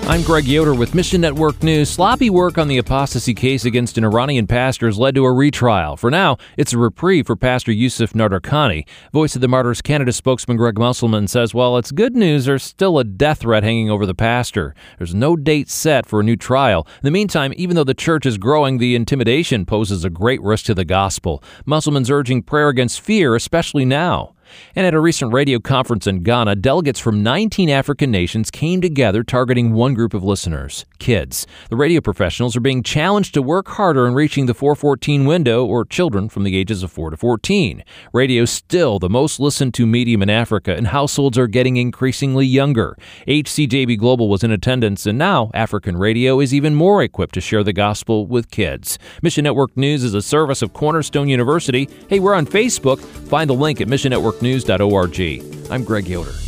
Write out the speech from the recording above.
I'm Greg Yoder with Mission Network News. Sloppy work on the apostasy case against an Iranian pastor has led to a retrial. For now, it's a reprieve for Pastor Yusuf Nadarkhani. Voice of the Martyrs Canada spokesman Greg Musselman says, while it's good news, there's still a death threat hanging over the pastor. There's no date set for a new trial. In the meantime, even though the church is growing, the intimidation poses a great risk to the gospel. Musselman's urging prayer against fear, especially now. And at a recent radio conference in Ghana, delegates from 19 African nations came together targeting one group of listeners, kids. The radio professionals are being challenged to work harder in reaching the 414 window, or children from the ages of 4 to 14. Radio is still the most listened to medium in Africa, and households are getting increasingly younger. HCJB Global was in attendance, and now African Radio is even more equipped to share the gospel with kids. Mission Network News is a service of Cornerstone University. Hey, we're on Facebook. Find the link at missionnetworknews.org. I'm Greg Yoder.